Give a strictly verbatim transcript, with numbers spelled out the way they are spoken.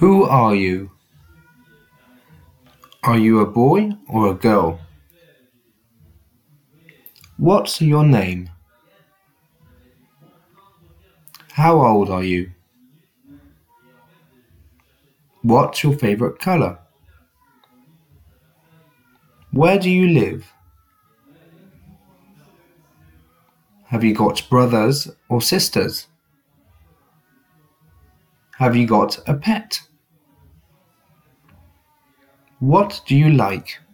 Who are you? Are you a boy or a girl? What's your name? How old are you? What's your favorite color? Where do you live? Have you got brothers or sisters? Have you got a pet? What do you like?